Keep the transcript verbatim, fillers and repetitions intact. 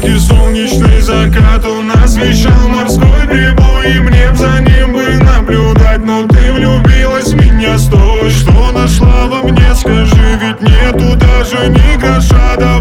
яркий солнечный закат. У нас вещал морской прибой, и мне б за ним бы наблюдать. Но ты влюбилась в меня, стой. Что нашла во мне, скажи, ведь нету даже ни гроша.